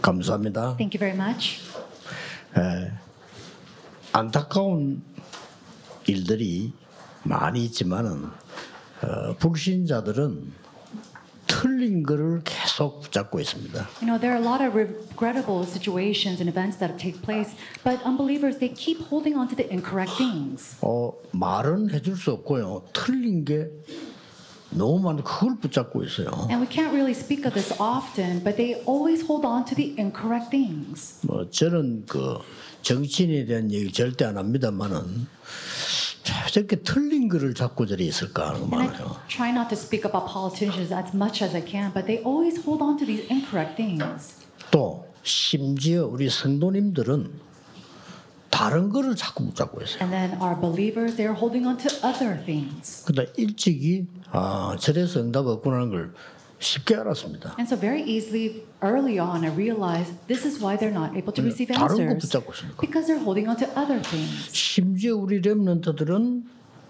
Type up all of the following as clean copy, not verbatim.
감사합니다. Thank you very much. 안타까운 일들이 많이 있지만은 불신자들은 틀린 것을 계속 붙잡고 있습니다. You know, there are a lot of regrettable situations and events that take place, but unbelievers, they keep holding on to the incorrect things. 말은 해줄 수 없고요. 틀린 게 너무 많은 그걸 붙잡고 있어요. And we can't really speak of this often, but they always hold on to the incorrect things. 저는 그 정치인에 대한 얘기 절대 안 합니다만은 저렇게 틀린 글을 잡고 저리 있을까 하는 거 And 많아요. I try not to speak about politicians as much as I can, but they always hold on to these incorrect things. 또 심지어 우리 성도님들은 다른 거를 자꾸 붙잡고 있어요. And then our believers, they're holding on to other things. 그러다 일찍이 저래서 응답 없구나 하는 걸 쉽게 알았습니다. And so very easily, early on, I realized this is why they're not able to receive 다른 거 answers. 붙잡고 있으니까. Because they're holding on to other things. 심지어 우리 렘넌트들은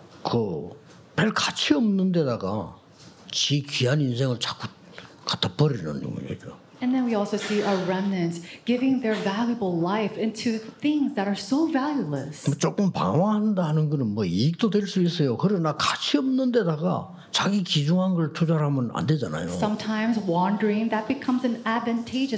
별 가치 없는 데다가 지 귀한 인생을 자꾸 갖다 버리는 거죠. And then we also see our remnants giving their valuable life into things that are so valueless. 조금 방황한다 하는 거는 뭐 이익도 될 수 있어요. 그러나 가치 없는 데다가 자기 귀중한 걸 투자하면 안 되잖아요. Sometimes wandering, that becomes an advantage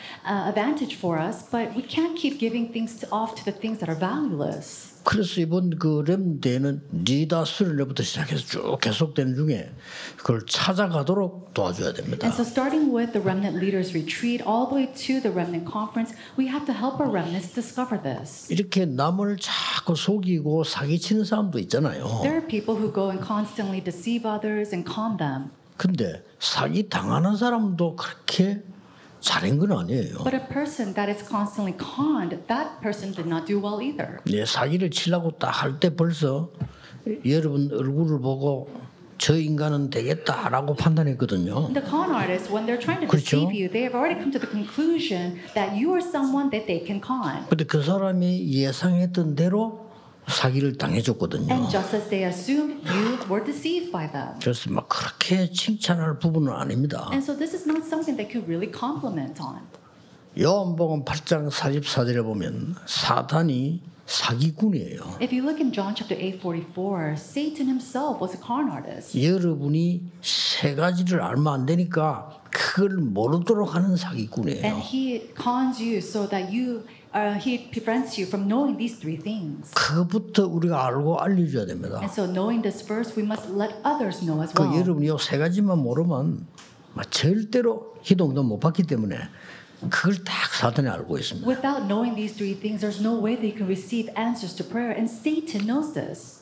for us, but we can't keep giving things off to the things that are valueless. 그래서 이번 그 렘대는 리다 수련회부터 시작해서 쭉 계속되는 중에 그걸 찾아가도록 도와줘야 됩니다. And so starting with the Remnant Leaders Retreat all the way to the Remnant Conference, we have to help our remnants discover this. 이렇게 남을 자꾸 속이고 사기치는 사람도 있잖아요. There are people who go and constantly deceive others and con them. 근데 사기 당하는 사람도 그렇게 잘한 건 아니에요. But a person that is constantly conned, that person did not do well either. 사기를 치려고 딱 할 때 벌써 여러분 얼굴을 보고 저 인간은 되겠다라고 판단했거든요. The con artists, when they're trying to 그렇죠? deceive you, they have already come to the conclusion that you are someone that they can con. 근데 그 사람이 예상했던 대로 사기를 당해줬거든요. And just as they assumed, you were deceived by them. 그래서 막 그렇게 칭찬할 부분은 아닙니다. And so this is not something they could really compliment on. 요한복음 8장 44절에 보면 사탄이 사기꾼이에요. If you look in John chapter 8:44, Satan himself was a con artist. 여러분이 세 가지를 알면 안 되니까 그걸 모르도록 하는 사기꾼이에요. And he cons you so that he prevents you from knowing these three things. 그부터 우리가 알고 알려줘야 됩니다. And so knowing this first, we must let others know as 그 well. 여러분이 요 세 가지만 모르면 절대로 희동도 못 받기 때문에 그걸 딱 사탄이 알고 있습니다. Without knowing these three things, there's no way they can receive answers to prayer. And Satan knows this.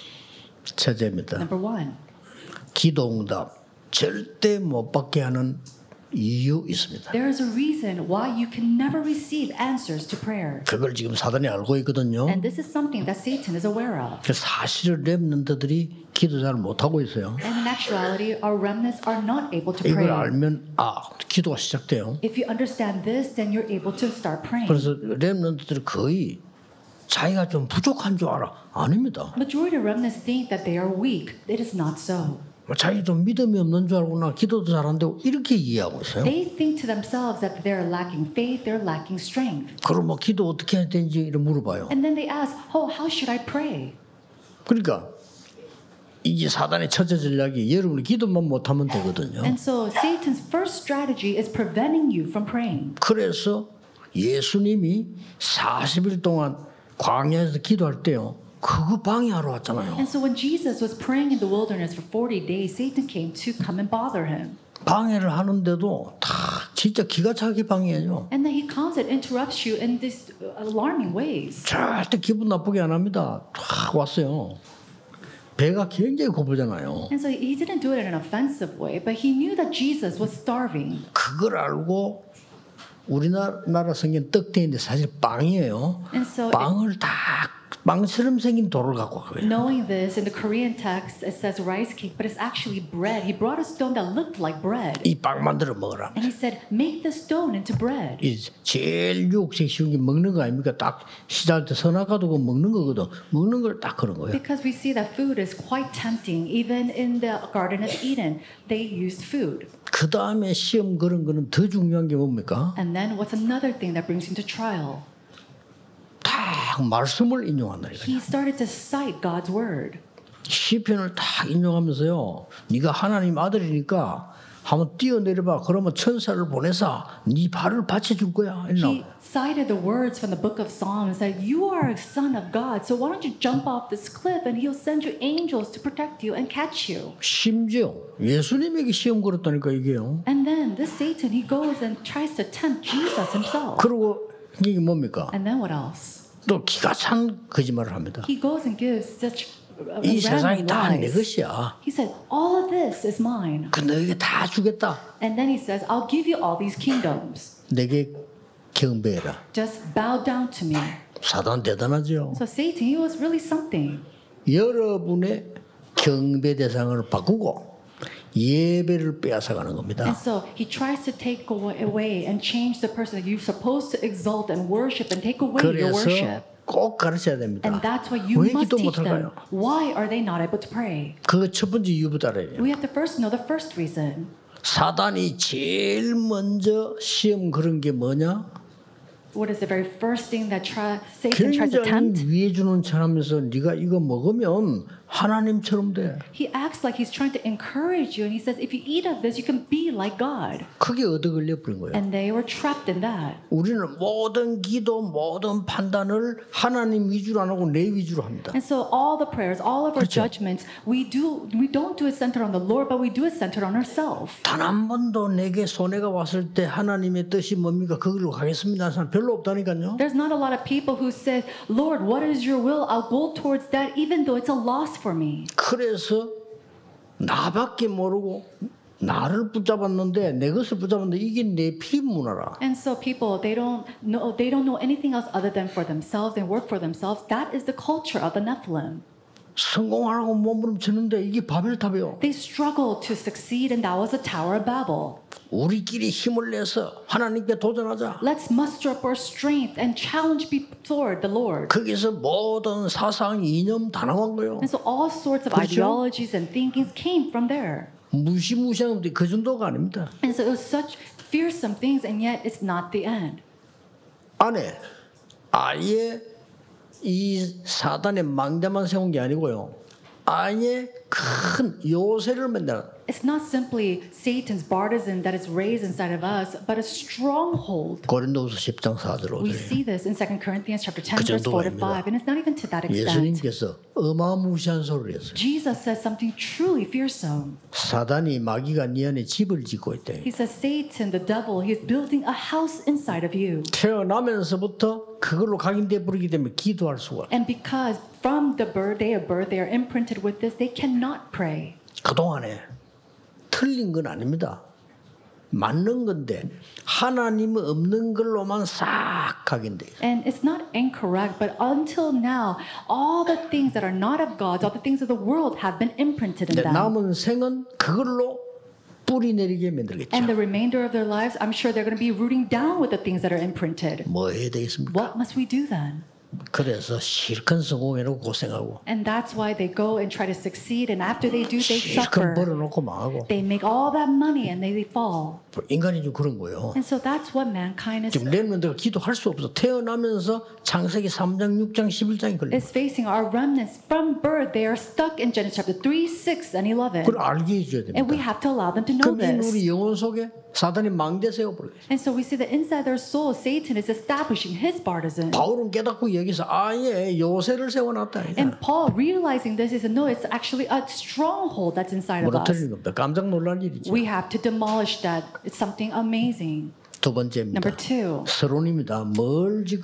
첫째입니다. Number one, 기도응답 절대 못 받게 하는 이유 있습니다. there is a reason why you can never receive answers to prayer. 그걸 지금 사단이 알고 있거든요. And this is something that Satan is aware of. 그래서 사실은 렘넌트들이 기도 잘 못하고 있어요. And in actuality, our remnants are not able to 이걸 pray. 알면 기도가 시작돼요. If you understand this, then you're able to start praying. 그래서 렘넌트들이 거의 자기가 좀 부족한 줄 알아. 아닙니다. Majority of remnants think that they are weak. It is not so. 자기도 믿음이 없는 줄 알고 나 기도도 잘한다고 이렇게 이해하고 있어요. They think to themselves that they're lacking faith, they're lacking strength. 그럼 뭐 기도 어떻게 해야 되는지 이런 물어봐요. And then they ask, how should I pray? 그러니까 이게 사단의 첫째 전략이 여러분이 기도만 못하면 되거든요. And so Satan's first strategy is preventing you from praying. 그래서 예수님이 40일 동안 광야에서 기도할 때요. 그거 방해하러 왔잖아요. And so when Jesus was praying in the wilderness for 40 days, Satan came to come and bother him. 방해를 하는데도 다 진짜 기가 차게 방해해요. And then he comes and interrupts you in these alarming ways. 절대 기분 나쁘게 안 합니다. 다 왔어요. 배가 굉장히 고프잖아요. And so he didn't do it in an offensive way, but he knew that Jesus was starving. 그걸 알고 우리나라 성경 떡대인데 사실 빵이에요. And so 빵을 다 빵처럼 생긴 돌을 갖고 와요. Knowing this, in the Korean text, it says rice cake, but it's actually bread. He brought a stone that looked like bread. 이 빵 만들어 먹어라. And he said, make the stone into bread. 이 제일 유혹性쉬운 게 먹는 거 아닙니까? 딱 시작할 때 선악과 두고 먹는 거거든. 먹는 걸 딱 그런 거예요. Because we see that food is quite tempting. Even in the Garden of Eden, they used food. 그 다음에 시험 그런 거는 더 중요한 게 뭡니까? And then what's another thing that brings him to trial? 딱 말씀을 인용한다. He started to cite God's word. 시편을 딱 인용하면서요. 네가 하나님 아들이니까 한번 뛰어내려봐. 그러면 천사를 보내서 네 발을 받쳐줄 거야. He cited the words from the book of Psalms that you are a son of God. So why don't you jump off this cliff and he'll send you angels to protect you and catch you. 심지어 예수님에게 시험 걸었다니까 이게요. And then this Satan, he goes and tries to tempt Jesus himself. 그리고 이게 뭡니까? And then what else? 또 기가 찬 거짓말을 합니다. He goes and gives such 이 세상이 random 다 내 lies. 것이야. He said, all of this is mine. 그 너에게 다 주겠다. And then he says, I'll give you all these kingdoms. 내게 경배해라. Just bow down to me. 사단 대단하죠. So Satan, he was really something. 여러분의 경배 대상을 바꾸고 예배를 빼앗아가는 겁니다. And so he tries to take away and change the person that you're supposed to exalt and worship and take away your 그래서 worship. 꼭 가르쳐야 됩니다. And that's why you 왜 must 기도 teach them. 못할까요? Why are they not able to pray? 그 첫 번째 이유부터 알아야 돼요. We have to first know the first reason. 사단이 제일 먼저 시험 그런 게 뭐냐? What is the very first thing that Satan tries to tempt? 굉장히 위해 주는 척하면서 네가 이거 먹으면 하나님처럼 돼. He acts like he's trying to encourage you, and he says, if you eat of this, you can be like God. 그게 얻어 걸려 버린 거예요. And they were trapped in that. 우리는 모든 기도, 모든 판단을 하나님 위주로 안 하고 내 위주로 합니다. And so all the prayers, all of our 그렇죠. judgments, we don't do it centered on the Lord, but we do it centered on ourselves. 단 한 번도 내게 손해가 왔을 때 하나님의 뜻이 뭡니까? 거기로 가겠습니다. 하는 사람 별로 없다니까요. There's not a lot of people who say, Lord, what is your will? I'll go towards that, even though it's a loss for me. 그래서 나밖에 모르고 나를 붙잡았는데 내 것을 붙잡았는데 이게 내 필문화라. And so people, they don't know anything else other than for themselves. They work for themselves. That is the culture of the Nephilim. 성공하라고 몸부림치는데 이게 바벨탑이요. They struggled to succeed, and that was the Tower of Babel. 우리끼리 힘을 내서 하나님께 도전하자. Let's muster up our strength and challenge before the Lord. 거기서 모든 사상 이념 다 나온 거요. And so all sorts of 그렇죠? ideologies and thinkings came from there. 무시무시한 건데 그 정도가 아닙니다. And so it was such fearsome things, and yet it's not the end. 안에 아예 이 사단의 망자만 세운 게 아니고요. 아예 큰 요새를 만들어. It's not simply Satan's partisan that is raised inside of us, but a stronghold. 고린도후서 10장 4절 We 5절. see this in 2 Corinthians chapter 10, 그 verse 4 to 정도가 5, and it's not even to that extent. 예수님께서 어마무시한 소리를 했어요. Jesus says something truly fearsome. 사단이 마귀가 네 안에 집을 짓고 있대. He says, Satan, the devil, he is building a house inside of you. 태어나면서부터 그걸로 각인돼 버리기 때문에 기도할 수가. And because from the day of birth, they are imprinted with this, they cannot pray. 그동안에 틀린 건 아닙니다. 맞는 건데 하나님 없는 걸로만 싹 각인돼. And it's not incorrect, but until now, all the things that are not of God, all the things of the world have been imprinted in 근데 them. 남은 생은 그걸로 뿌리 내리게 만들겠죠. And the remainder of their lives, I'm sure they're going to be rooting down with the things that are imprinted. 뭐 해야 되겠습니까? What must we do then? 그래서 실컷 성공해놓고 고생하고 And that's why they go and try to succeed, and after they do, they 실컷 suffer. 벌어놓고 망하고 They make all that money and they fall. 인간이 좀 그런 거예요. And so that's what mankind 지금 is 렘넌트가 기도할 수 없어. 태어나면서 창세기 3장, 6장, 11장이 걸려. facing. Our remnants from birth, they are stuck in Genesis chapter 3, 6, and 11. 그걸 알게 해줘야 And we 됩니다. have to allow them to know 그럼 이 this. 우리 영혼 속에 사단이 망대 세워버려요. And so we see that inside their soul, Satan is establishing his partisan. 바울은 깨닫고 여기서 아예 요새를 세워놨다. And Paul, realizing this, he said, no, it's actually a stronghold that's inside of us. 무너뜨리는 겁니다. 깜짝 놀랄 일이죠. We have to demolish that. It's something amazing. 두 번째입니다. Number 2. 서론입니다. 뭘 지금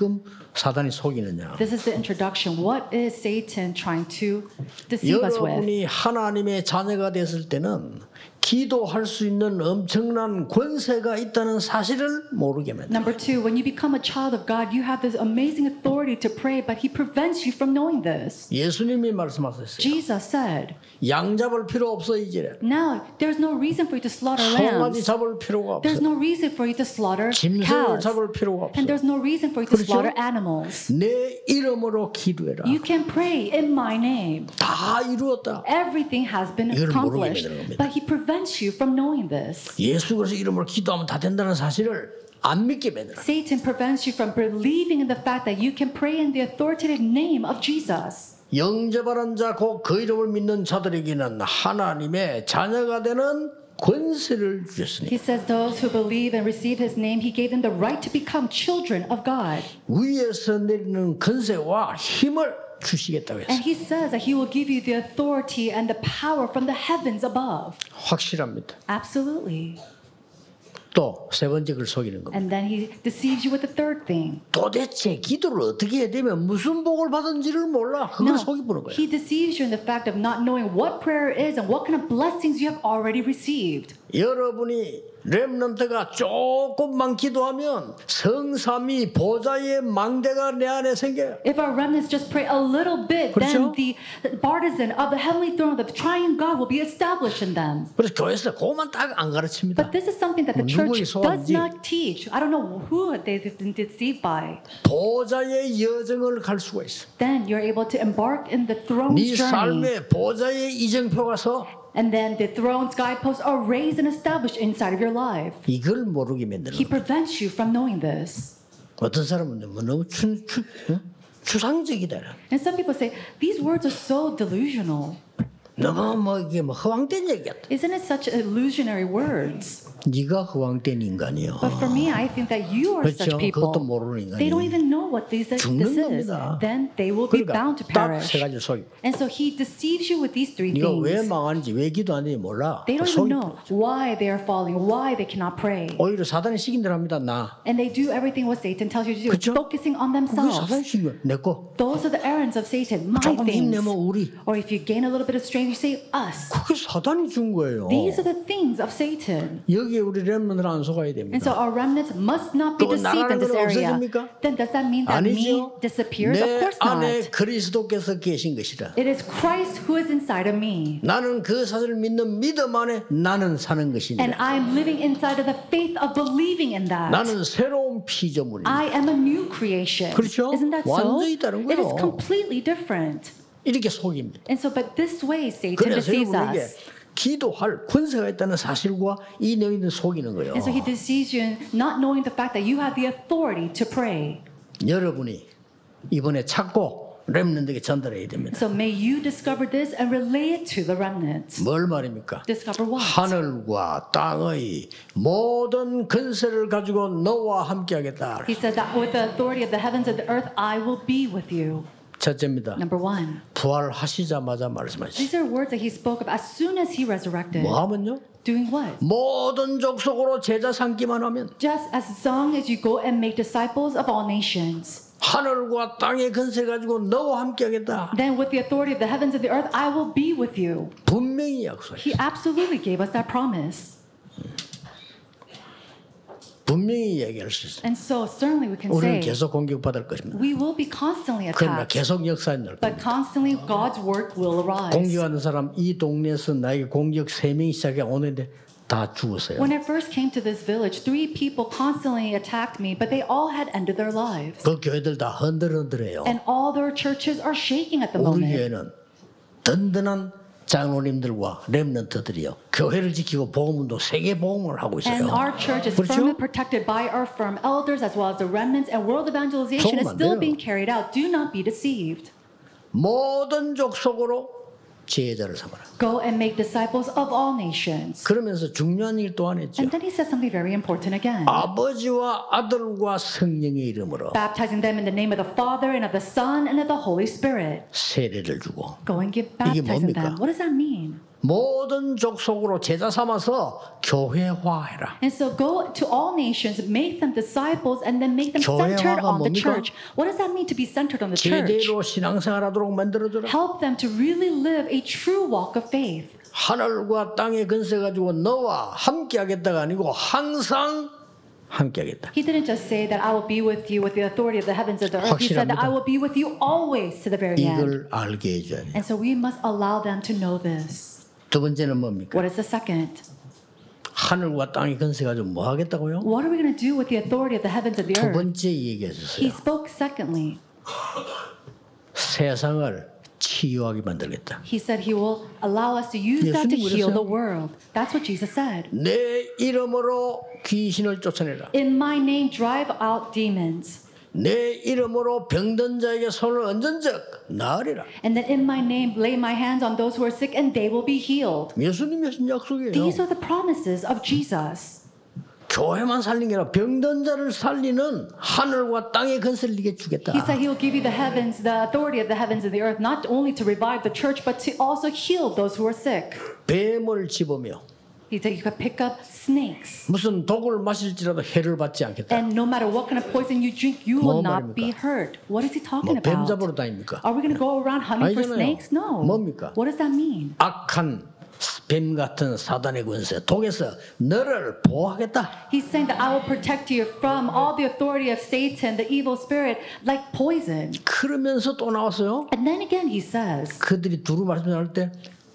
사단이 속이느냐? This is the introduction. What is Satan trying to deceive us with? 여러분이 하나님의 자녀가 됐을 때는 기도할 수 있는 엄청난 권세가 있다는 사실을 모르게 만든다. Number two, when you become a child of God, you have this amazing authority to pray, but He prevents you from knowing this. 예수님이 말씀하셨어요. Jesus said, 양 잡을 필요 없어 이제. now there's no reason for you to slaughter 송아지 lambs. 잡을 필요가 There's 없어. no reason for you to slaughter 짐승을 cows. 잡을 필요가 없어. And there's no reason for you to 그렇죠? slaughter animals. 내 이름으로 기도해라. You can pray in my name. 다 이루었다. Everything has been 이걸 모르게 accomplished. 만드는 겁니다. But He prevents you from knowing this. 예수 그리스도 이름으로 기도하면 다 된다는 사실을 안 믿게 만들어. Satan prevents you from believing in the fact that you can pray in the authoritative name of Jesus. 영접하는 자, 곧 그 이름을 믿는 자들에게는 하나님의 자녀가 되는 권세를 주셨으니 He says those who believe and receive His name, He gave them the right to become children of God. 위에서 내리는 권세와 힘을 주시겠다고 And 했어요. He says that He will give you the authority and the power from the heavens above. 확실합니다. Absolutely. 또 세 번째 걸 속이는 겁니다. And then He deceives you with the third thing. 도대체 기도를 어떻게 해야 되면 무슨 복을 받은지를 몰라. 그걸 No, 속이보는 거예요. He deceives you in the fact of not knowing what prayer is and what kind of blessings you have already received. 여러분이 렘넌트가 조금만 기도하면 성삼위 보좌의 망대가 내 안에 생겨요. If our remnants just pray a little bit, 그렇죠? then the partisan of the heavenly throne, the triune God, will be established in them. 그래서 교회에서 그것만 딱 안 가르칩니다. But this is something that the 누구의 church does 소원인지. not teach. I don't know who they've been deceived by. 보좌의 여정을 갈 수가 있어. Then you're able to embark in the throne's 네 journey. 삶에 보좌의 이정표가 서 And then the throne's guideposts are raised and established inside of your life. 이걸 모르게 만드는 He 거예요. prevents you from knowing this. 어떤 사람은 뭐 너무 추상적이다. And some people say, these words are so delusional. 너무 뭐 이게 뭐 허황된 얘기 같다. Isn't it such illusionary words? 네가 허황된 인간이요. But for me, I think that you are such 그렇죠. people. 그것도 모르는 They don't 인간이. even know what this is. 죽는 겁니다. Then they will be 그러니까 bound to 딱 perish. 세 가지 속이. And so He deceives you with these three 네가 왜 things. 망하는지 왜 기도 안 되는지 몰라. They don't 속이 even know why they are falling, why they cannot pray. 오히려 사단이 시킨 대로 합니다. 나. And they do everything what Satan tells you to do, 그렇죠? focusing on 그게 사단이 themselves. 시킨 거야. 내 거. Those are the errands of Satan, my 조금 things. 힘내면 우리. Or if you gain a little bit of strength, you say us. 그게 사단이 준 거예요. These are the things of Satan. 여기에 우리 렘넌트를 안 속아야 And 됩니다. so our remnants must not be 또 deceived in this 나라는 건 area. 없어집니까? Then does that mean that me 아니죠. disappears? Of 내 course 안에 not. 그리스도께서 계신 것이라. It is Christ who is inside of me. 나는 그 사실을 믿는 믿음 안에 나는 사는 And 것이니라. I am living inside of the faith of believing in that. 나는 새로운 피조물이다. I am a new creation. 그렇죠? Isn't that so? 완전히 다른 It is 거예요. completely different. 이렇게 속입니다. And so, but this way, Satan 그래서 deceives 여러분에게 us. 기도할 권세가 있다는 사실과 이 내용을 속이는 거예요. And so he deceives you in not knowing the fact that you have the authority to pray. 여러분이 이번에 찾고 렘넌트에게 전달해야 됩니다. So may you discover this and relay it to the remnants. 뭘 말입니까? Discover what? 하늘과 땅의 모든 권세를 가지고 너와 함께하겠다. He said that with the authority of the heavens and the earth, I will be with you. 첫째입니다. Number one. 부활하시자마자 말씀하시죠. These are words that he spoke of as soon as he resurrected. 뭐 하면요? Doing what? 모든 족속으로 제자 삼기만 하면 Just as long as you go and make disciples of all nations. 하늘과 땅의 권세 가지고 너와 함께하겠다. Then with the authority of the heavens and the earth, I will be with you. 분명히 약속했어요. He absolutely gave us that promise. 분명히 얘기할 수 있어요. And so certainly we can 우리는 say 계속 공격받을 것입니다. we will be constantly 그러나 attacked. 계속 역사에 넣을 But 겁니다. constantly God's work will arise. 공격하는 사람 이 동네에서 나에게 공격 3명이 시작해 오는데 다 죽었어요. When I first came to this village, 3 people constantly attacked me, but they all had ended their lives. 그 교회들 다 흔들흔들해요. And all their churches are shaking at the 우리 moment. 교회는 든든한 장로님들과 렘넌트들이요. 교회를 지키고 복음운동 세계 복음을 하고 있어요. And our church is 그렇죠? firmly protected by our firm elders as well as the remnants, and world evangelization is 속으면 안 still 돼요. being carried out. Do not be deceived. 모든 족속으로 제자를 삼아라. Go and make disciples of all nations. 그러면서 중요한 일 또한 했죠. And then he says something very important again. 아버지와 아들과 성령의 이름으로 Baptizing them in the name of the Father and of the Son and of the Holy Spirit. 세례를 주고 Go and give 이게 baptizing 뭡니까? them. What does that mean? 모든 족속으로 제자 삼아서 교회화해라. And so go to all nations, make them disciples, and then make them centered 교회화가 on the 뭡니까? church. What does that mean to be centered on the church? 제대로 신앙생활하도록 만들어줘라. Help them to really live a true walk of faith. 하늘과 땅의 근세 가지고 너와 함께하겠다가 아니고 항상 함께하겠다. He didn't just say that I will be with you with the authority of the heavens and the earth. He said that I will be with you always to the very end. 이걸 알게 해줘야 돼. And so we must allow them to know this. 두 번째는 뭡니까? What is the second? 하늘과 땅의 근세 가지고 뭐 하겠다고요? What are we going to do with the authority of the heavens and the 두 earth? 번째 He 얘기해주세요. spoke secondly. 세상을 치유하게 만들겠다. He said he will allow us to use that to 예수님 heal 그랬어요. the world. That's what Jesus said. 내 이름으로 귀신을 쫓아내라. In my name, drive out demons. 내 이름으로 병든 자에게 손을 얹은 적 나으리라. And then in my name, lay my hands on those who are sick and they will be healed. 예수님이 하신 약속이에요. These are the promises of Jesus. 교회만 살리는 게 아니라 병든 자를 살리는 하늘과 땅의 근세를 네게 주겠다. He said he will give you the heavens, the authority of the heavens and the earth, not only to revive the church, but to also heal those who are sick. 뱀을 집으며 He said you could pick up snakes. 무슨 독을 마실지라도 해를 받지 않겠다. And no matter what kind of poison you drink, you will not be hurt. What is he talking 뱀 about? 잡으러 다닙니까? Are we going to go around hunting for 아니잖아요. snakes? No. 뭡니까? What does that mean? 악한 뱀 같은 사단의 군세 독에서 너를 보호하겠다. He's saying that I will protect you from all the authority of Satan, the evil spirit, like poison. 그러면서 또 나왔어요. And then again he says, 그들이 두루 말씀할 때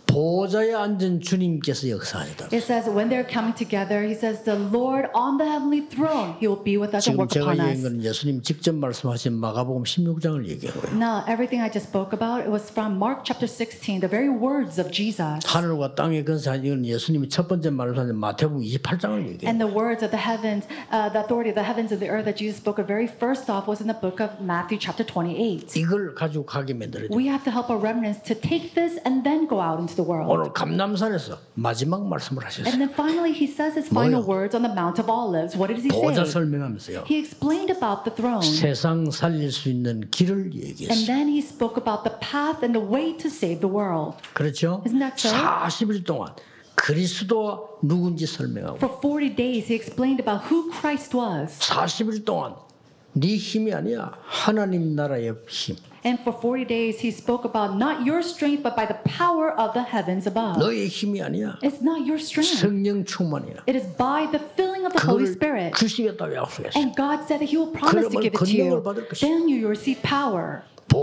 보좌에 앉은 주님께서 역사하시다. it says when they're coming together, he says the Lord on the heavenly throne, he will be with us and 지금 work 제가 upon 얘기한 us. 건 예수님 직접 말씀하신 마가복음 16장을 얘기한 거예요. Now, everything I just spoke about, it was from Mark chapter 16, the very words of Jesus. 하늘과 땅의 근세한 이건 예수님이 첫 번째 말씀하신 마태복음 28장을 얘기해요. And the words of the heavens, the authority of the heavens and the earth that Jesus spoke of very first off was in the book of Matthew chapter 28. 이걸 가지고 가게 만들어줘. We have to help our remnants to take this and then go out into the world. 오늘 감람산에서 마지막 말씀을 And 하셨어요. then finally he says his final 뭐요? words on the Mount of Olives. What did he 보좌 say? 설명하면서요. He explained about the throne. 세상 살릴 수 있는 길을 And 얘기했어요. then he spoke about the path and the way to save the world. 그렇죠? Isn't that so? 40일 동안 그리스도가 누군지 설명하고 For 40 days he explained about who Christ was. 40일 동안 네 힘이 아니야 하나님 나라의 힘. And for 40 days he spoke about not your strength but by the power of the heavens above. 너의 힘이 아니야. It's not your strength. 성령 충만이야. It is by the filling of the Holy 그걸 Spirit. 주시겠다고 약속했어. And God said that he will promise to 그러면 give it to you. 권능을 받을 것이다. Then you will receive power.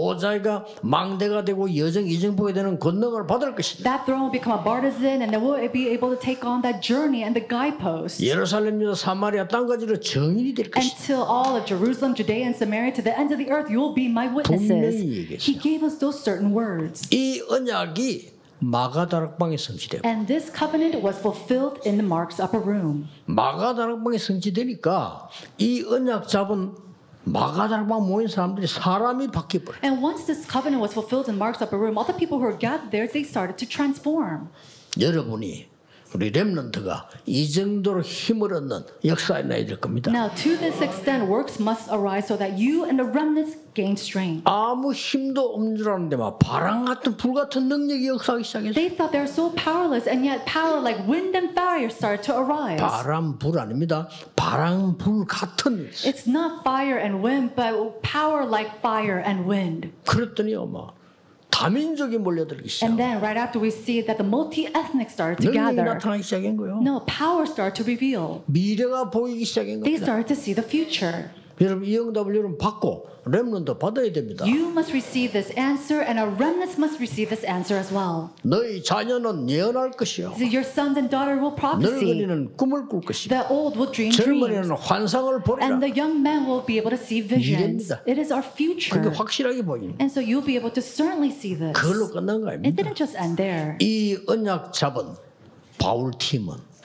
보좌가 망대가 되고 여정 이정복이 되는 권능을 받을 것이다. That throne will become a partisan and then we'll be able to take on that journey and the guideposts. 예루살렘 유다 사마리아 땅까지로 정인이 될 것이다. Until all of Jerusalem, Judea, and Samaria to the ends of the earth, you will be my witnesses. 분명히 얘기했어요. He gave us those certain words. 이 언약이 마가다락방에 성취되고 And this covenant was fulfilled in the Mark's upper room. 마가다락방에 성취되니까 이 언약 잡은 마가다락방 모인 사람들이 사람이 바뀌어버려. And once this covenant was fulfilled in Mark's upper room, all the people who were gathered there, they started to transform. 여러분이 우리 렘넌트가 이 정도로 힘을 얻는 역사에 나야 될 겁니다. Now, to this extent, works must arise so that you and the remnants gain strength. 아무 힘도 없는 줄 알았는데 막 바람 같은 불 같은 능력이 역사하기 시작했어요. They thought they were so powerless, and yet power like wind and fire started to arise. 바람 불 아닙니다. 바람 불 같은. It's not fire and wind, but power like fire and wind. 그랬더니 아마 다민족이 몰려들기 시작. And then right after we see that the multi-ethnic started to 능력이 gather, 나타나기 시작한 거예요. no, power started to reveal. 미래가 보이기 시작한 They 겁니다. started to see the future. 여러분 이 응답을 여러분 받고 렘넌트 받아야 됩니다. You must receive this answer, and our remnants must receive this answer as well. 너희 자녀는 예언할 것이요. So your sons and daughters will prophecy. 늙은이는 꿈을 꿀 것이요. The old will dream dreams. 젊은이는 환상을 보리라. And the young men will be able to see visions. 미래입니다. It is our 그게 future. 확실하게 보이는. And so you'll be able to certainly see this. 그걸로 끝난 거 It 아닙니다. didn't just end there. 이 언약 잡은 바울 팀은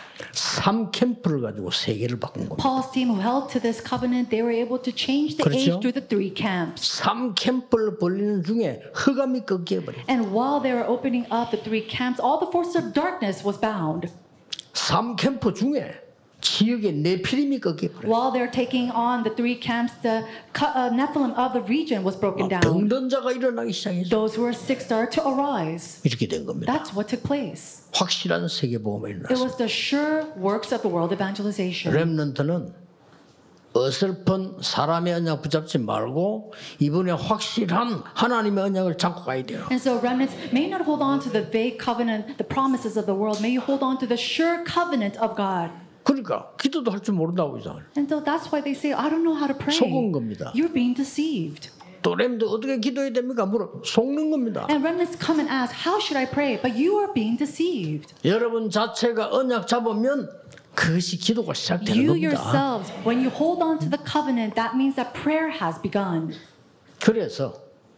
3캠프를 가지고 세계를 바꾼 겁니다. Paul's team who held to this covenant, they were able to change the 그렇죠? age through the 3 camps. 3캠프를 벌리는 중에 흑암이 꺾여 버려. And while they were opening up the 3 camps, all the forces of darkness was bound. 3캠프 중에 지역의 네피림이 꺾여버려요. While they're taking on the three camps, the Nephilim of the region was broken down. 병든 자가 일어나기 시작해서 Those who were sick started to arise. 이렇게 된 겁니다. That's what took place. 확실한 세계복음이 It 일어났어요. was the sure works of the world evangelization. 렘넌트는 어설픈 사람의 언약 붙잡지 말고 이번에 확실한 하나님의 언약을 잡고 가야 돼요. And so remnants may not hold on to the vague covenant, the promises of the world. May you hold on to the sure covenant of God. 그러니까 기도도 할 줄 모른다고 이상해요. And so that's why they say, I don't know how to pray. 속은 겁니다. You're being deceived. 또 렘도 어떻게 기도해야 됩니까? 물어 속는 겁니다. And remnants come and ask, how should I pray? But you are being deceived. 여러분 자체가 언약 잡으면 그것이 기도가 시작되는 You 겁니다. yourselves, when you hold on to the covenant, that means that prayer has begun. 그래서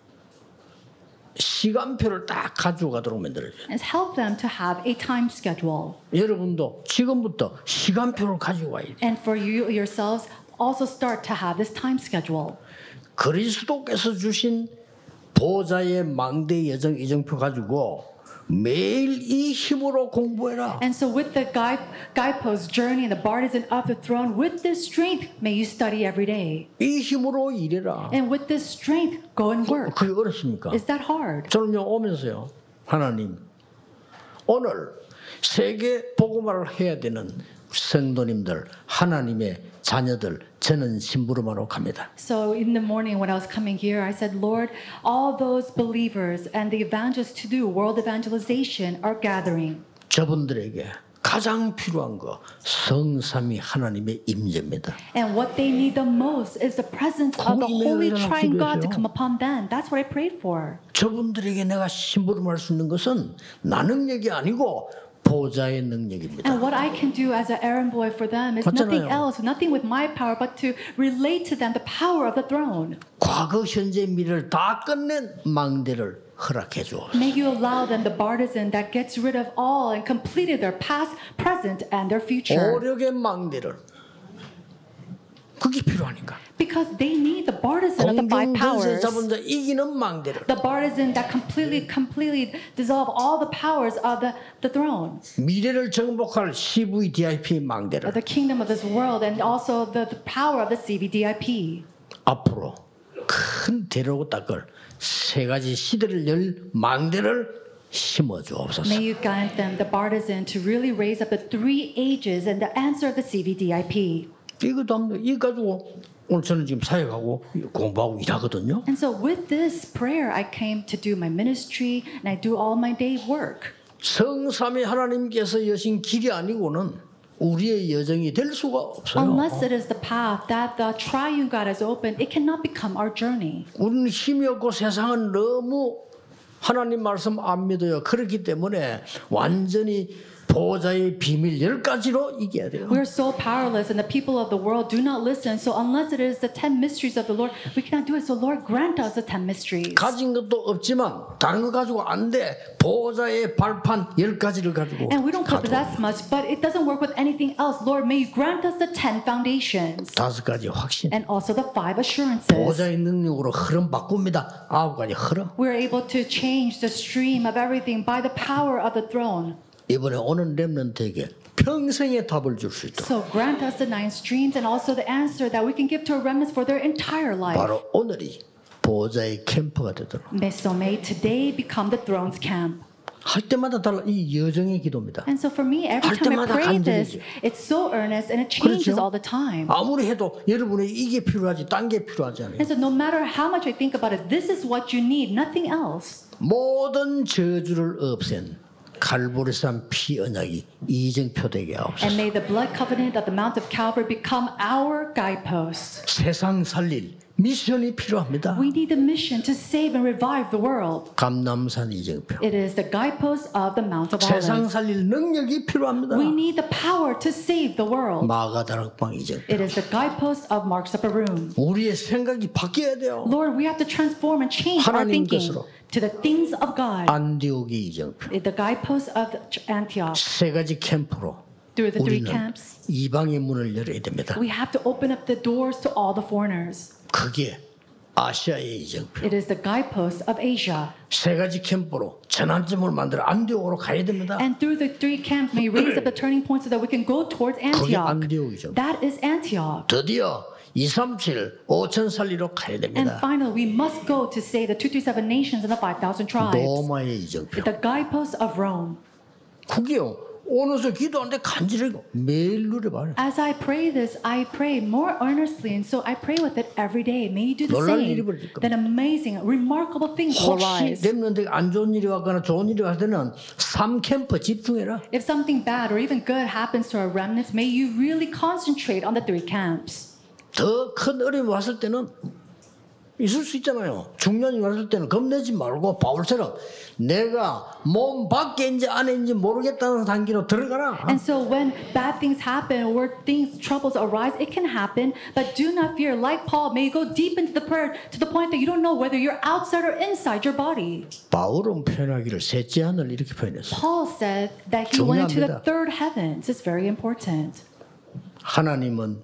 시간표를 딱 가지고 가도록 만들어줘요. And help them to have a time schedule. 여러분도 지금부터 시간표를 가지고 와야 돼요. And for you yourselves, also start to have this time schedule. 그리스도께서 주신 보좌의 망대 여정 이정표 가지고 매일 이 힘으로 공부해라. And so with the guidepost journey and the partisan of the throne, with this strength, may you study every day. 이 힘으로 일해라. And with this strength, go and work. 그게 어렵습니까? Is that hard? 저는요 오면서요 하나님 오늘 세계 복음화를 해야 되는 성도님들 하나님의 자녀들 저는 심부름하러 갑니다. So in the morning when I was coming here, I said, Lord, all those believers and the evangelists to do world evangelization are gathering. 저분들에게 가장 필요한 거 성삼위 하나님의 임재입니다. And what they need the most is the presence of the Holy Triune God to come upon them. That's what I prayed for. 저분들에게 내가 심부름할 수 있는 것은 나 능력이 아니고 보좌의 능력입니다. And what I can do as an errand boy for them is nothing 맞잖아요. else, nothing with my power, but to relate to them the power of the throne. 과거, 현재, 미래를 다 끝낸 망대를 허락해 주옵소서. May you allow them the partisan that gets rid of all and completed their past, present, and their future. 오력의 망대를 그게 필요하니까. Because they need the partisan of the five 공중전세 powers. 잡은 자 이기는 망대를 The partisan that completely dissolve all the powers of the throne. 미래를 정복할 CVDIP 망대를 The kingdom of this world and also the power of the CVDIP. 앞으로 큰 대로고 닦을 세 가지 시대를 열 망대를 심어 주옵소서. May you guide them, the partisan, to really raise up the three ages and the answer of the CVDIP. 이것도 합니다. 이 가지고 오늘 저는 지금 사역하고 공부하고 일하거든요. And so with this prayer, I came to do my ministry and I do all my day work. 성삼위 하나님께서 여신 길이 아니고는 우리의 여정이 될 수가 없어요. Unless it is the path that the triune God has opened, it cannot become our journey. 우리는 힘이 없고 세상은 너무 하나님 말씀 안 믿어요. 그렇기 때문에 완전히 보호자의 비밀 10가지로 이겨야 돼요. We're so powerless and the people of the world do not listen. So unless it is the 10 mysteries of the Lord, we cannot do it. So Lord, grant us the 10 mysteries. 가진 것도 없지만 다른 거 가지고 안 돼. 보호자의 발판 10가지를 가지고 And we don't 가도 possess much, but it doesn't work with anything else. Lord, may you grant us the 10 foundations 5가지 확신. and also the 5 assurances. 보호자의 능력으로 흐름 바꿉니다. 9가지 흐름. We're able to change the stream of everything by the power of the throne. 이번에 오는 렘넌트에게 평생의 답을 줄 수 있도록 So grant us the 9 streams and also the answer that we can give to our remnants for their entire life. 바로 오늘이 보호자의 캠프가 되도록 So may today become the throne's camp. 할 때마다 달라. 이 여정의 기도입니다. And so for me, every 할 time I 때마다 pray this, 간절해져요. it's so earnest and it changes 그렇죠? all the time. 아무리 해도 여러분의 이게 필요하지 딴 게 필요하지 않아요. And so no matter how much I think about it, this is what you need, nothing else. 모든 저주를 없앤 갈보리산 피 언약이 이정표되게 And 하옵소서. may the blood covenant of the Mount of Calvary become our guidepost. 세상 살릴 미션이 필요합니다. We need the mission to save and revive the world. 감남산 이정표. It is the guidepost of the Mount of 세상 Olives. 살릴 능력이 필요합니다. We need the power to save the world. 마가다락방 이정표. It is the guidepost of Mark's Upper Room. 우리의 생각이 바뀌어야 돼요. Lord, we have to transform and change our 하나님 thinking 것으로. to the things of God. 안디옥의 이정표. The guidepost of Antioch. 세 가지 캠프로 Through the 3 우리는 camps, 이방의 문을 열어야 됩니다. we have to open up the doors to all the foreigners. 그게 아시아의 이정표. It is the guidepost of Asia. 세 가지 캠프로 전환점을 만들어 안디옥으로 가야 됩니다. And through the three camps may raise up the turning point so that we can go towards 그게 Antioch. 안디옥이죠. That is Antioch. 드디어 237 5천 살리로 가야 And 됩니다. finally, we must go to say the 237 nations and the 5,000 tribes. 로마의 이정표. The guidepost of Rome. 그게요. 오늘서 기도하는데 간절하고 매일 누려봐요. As I pray this, I pray more earnestly, and so I pray with it every day. May you do the 놀랄 일이 same. 벌어질 겁니다. Then amazing, remarkable things will 혹시 arise. 랩런트에 안 좋은 일이 왔거나 좋은 일이 왔을 때는 3캠프 집중해라. If something bad or even good happens to our remnants, may you really concentrate on the three camps. 더 큰 어려움이 왔을 때는 있을 수 있잖아요. 중년이 왔을 때는 겁내지 말고 바울처럼 내가 몸 밖에인지 안에인지 모르겠다는 단계로 들어가라. And so when bad things happen or troubles arise, it can happen, but do not fear. Like Paul, may you go deep into the prayer to the point that you don't know whether you're outside or inside your body. 바울은 표현하기를 셋째 하늘 이렇게 표현했어요. Paul said that he went into the 중요합니다. third heavens. It's very important. 하나님은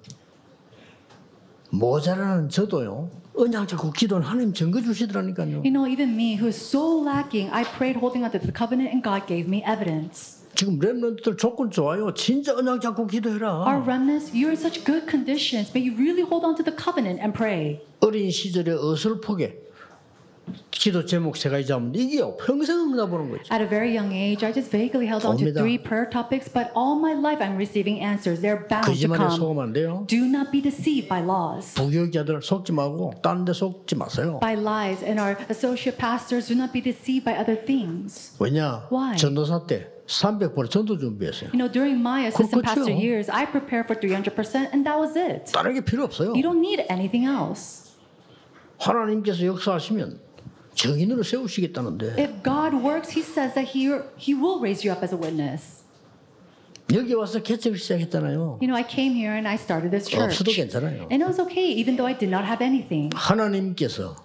모자라는 저도요. 언약 잡고 기도는 하나님 증거 주시더라니까요. You know, even me, who is so lacking, I prayed holding on to the covenant, and God gave me evidence. 지금 랩런트들 조건 좋아요. 진짜 언약 잡고 Our 기도해라. remnants, you're in such good conditions. May you really hold on to the covenant and pray. 어린 시절에 어설프게 기도 제목 세 가지 잡으면 이게요. 평생 응답하는 거죠. At a very young age, I just vaguely held on to 옵니다. 3 prayer topics, but all my life I'm receiving answers. They're bound to 거짓말에 come. 속으면 안 돼요. Do not be deceived by laws, 부교육자들 속지 말고 다른 데 속지 마세요. by lies, and our associate pastors do not be deceived by other things. 왜냐? Why? 전도사 때 300% 전도 준비했어요. You know, during my assistant 그렇죠. pastor years, I prepared for 300%, and that was it. 다른 게 필요 없어요. You don't need anything else. 하나님께서 역사하시면 증인으로 세우시겠다는데 If God works, He says that He will raise you up as a witness. 여기 와서 개척을 시작했잖아요. You know, I came here and I started this church. 없어도 괜찮아요. And it was okay, even though I did not have anything. 하나님께서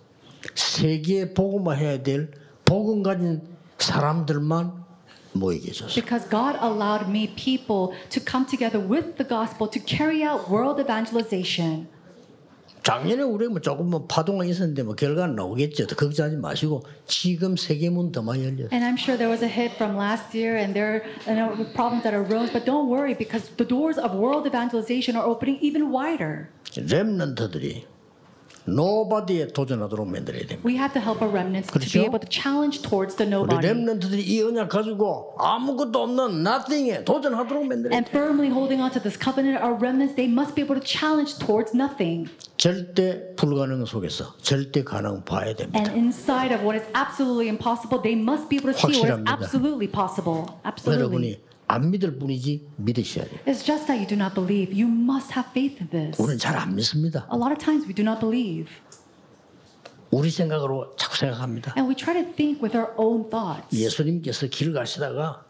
세계에 복음화 해야 될 복음 가진 사람들만 모이게 해줬어요. Because God allowed me people to come together with the gospel to carry out world evangelization. 작년에 우리 뭐 조금 뭐 파동이 있었는데 뭐 결과는 나오겠죠. 더 걱정하지 마시고 지금 세계문 더 많이 열렸어요. And I'm sure there was a hit from last year and there are problems that arose, but don't worry because the doors of world evangelization are opening even wider. 렘넌트들이 노바디에 도전하도록 만들어야 됩니다. We have to help our remnants to 그렇죠? be able to challenge towards the 우리 nobody. 렘넌트들이 이 언약 가지고 아무것도 없는 nothing에 도전하도록 만들어야 And 돼요. firmly holding on to this covenant, our remnants, they must be able to challenge towards nothing. 절대 불가능 속에서 절대 가능 봐야 됩니다. And inside of what is absolutely impossible, they must be able to see what is 확실합니다. absolutely possible. Absolutely. 여러분이 안 믿을 뿐이지 믿으셔야 돼요. It's just that you do not believe. You must have faith in this. 우리는 잘 안 믿습니다. A lot of times we do not believe. 우리 생각으로 자꾸 생각합니다. And we try to think with our own thoughts. 예수님께서 길 가시다가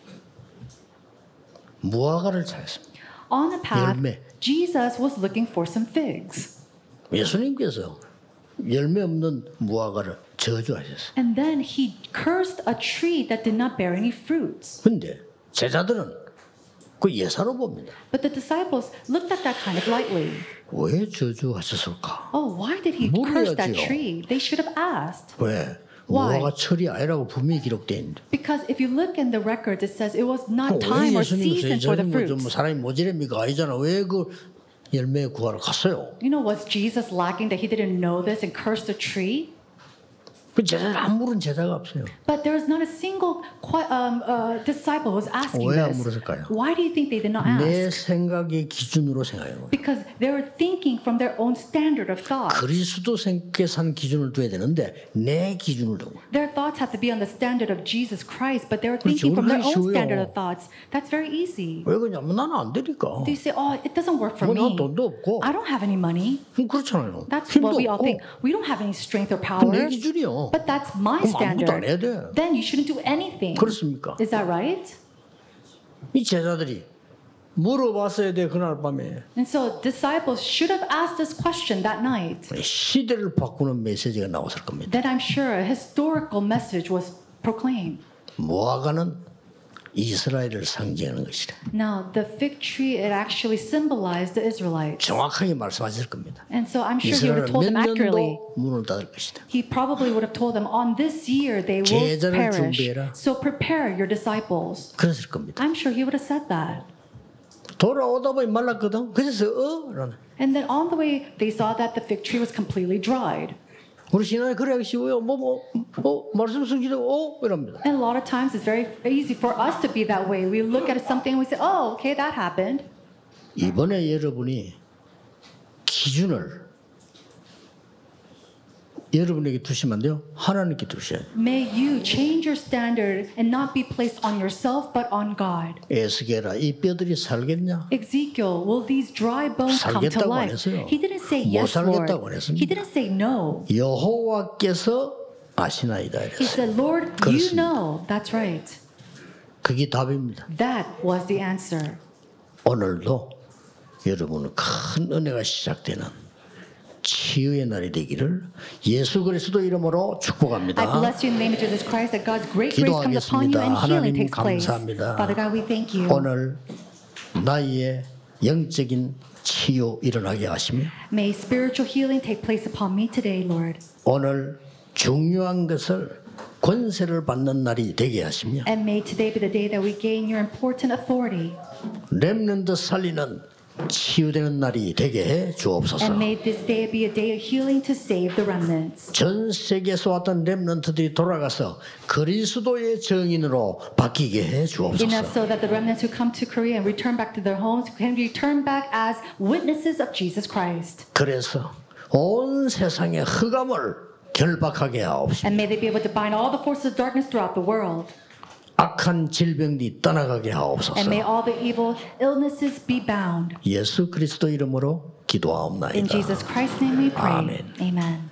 무화과를 찾았습니다. On the path, 열매. Jesus was looking for some figs. 예수님께서 열매 없는 무화과를 저주하셨어요. And then he cursed a tree that did not bear any fruits. 근데 제자들은 그 예사로 봅니다. But the disciples looked at that kind of lightly. 왜 저주하셨을까? Oh, why did he curse that 물어야지요. tree? They should have asked. 왜? Why? 무화과 철이 아니라고 분명히 기록되어 있는데. Because if you look in the records, it says it was not 왜 time or 예수님께서 season for the 예수님 fruits. 뭐 사람이 모지랍니까? 아니잖아. 왜 그 열매 구하러 갔어요? You know, was Jesus lacking that he didn't know this and cursed the tree? 그 제자들 안 물은 제자가 없어요. But there is not a single disciple who was asking 왜 안 this. 물었을까요? Why do you think they did not 내 ask? 생각의 기준으로 생각해요. Because they were thinking from their own standard of thought. 그리스도께서 한 기준을 둬야 되는데 내 기준을 두고. Their thoughts have to be on the standard of Jesus Christ, but they were 그렇죠. thinking from their 우리가 own 쉬워요. standard of thoughts. That's very easy. 왜 그러냐면 나는 안 되니까. They say, oh, it doesn't work for 뭐 난 me. 돈도 없고. I don't have any money. 그렇잖아요. That's 힘도 what we all 없고. think. We don't have any strength or 그럼 내 power. 기준이요. But that's my 그럼 아무것도 안 해야 standard. 돼. Then you shouldn't do anything. 그렇습니까? Is that right? 이 제자들이 물어봤어야 돼 그날 밤에. And so disciples should have asked this question that night. 시대를 바꾸는 메시지가 나왔을 겁니다. Then I'm sure a historical message was proclaimed. 무화과는 이스라엘을 상징하는 것이래. Now, the fig tree, it actually symbolized the Israelites. 정확하게 말씀하실 겁니다. And so I'm sure he 이스라엘은 would have told 몇 them accurately. 년도 문을 닫을 것이다. He probably would have told them, on this year they will 제자를 perish. 준비해라. So prepare your disciples. 그랬을 겁니다. I'm sure he would have said that. 돌아오다 보니 말랐거든. 그래서 라는. And then on the way, they saw that the fig tree was completely dried. 우리 신앙이 그래 하기 쉬워요. 말씀 숨기도 이럽니다. And a lot of times it's very easy for us to be that way. We look at something and we say, oh, okay, that happened. 이번에 여러분이 기준을 여러분에게 두시면 안 돼요. 하나님께 두셔야 돼요. May you change your standard and not be placed on yourself but on God. 에스겔아, 이 뼈들이 살겠냐? Ezekiel, will these dry bones come to 살겠다고 안 life? 했어요. He didn't say 못 yes, Lord. 살겠다고 안 했습니다. He didn't say no. 여호와께서 아시나이다 He 이랬어요. said, Lord, you 그렇습니다. know. That's right. 그게 답입니다. That was the answer. 오늘도 여러분은 큰 은혜가 시작되는 치유의 날이 되기를 예수 그리스도 이름으로 I 축복합니다. bless you in the name of Jesus Christ that God's great grace comes upon you 기도하겠습니다. and healing 하나님 takes place. 감사합니다. Father God, we thank you. 오늘 나의 영적인 치유 일어나게 하시며 May spiritual healing take place upon me today, Lord. 오늘 중요한 것을 권세를 받는 날이 되게 하시며 And may today be the day that we gain your important authority. 렘넌트 살리는 치유되는 날이 되게 해 주옵소서. And may this day be a day of healing to save the remnants. 전 세계에서 왔던 렘넌트들이 돌아가서 그리스도의 증인으로 바뀌게 해 Enough 주옵소서. so that the remnants who come to Korea and return back to their homes can return back as witnesses of Jesus Christ. 그래서 온 세상의 흑암을 결박하게 하옵시고 And may they be able to bind all the forces of darkness throughout the world. 악한 질병이 떠나가게 하옵소서. And may all the evil illnesses be bound. 예수 그리스도 이름으로 In 기도하옵나이다. Jesus Christ's name we pray. Amen. Amen.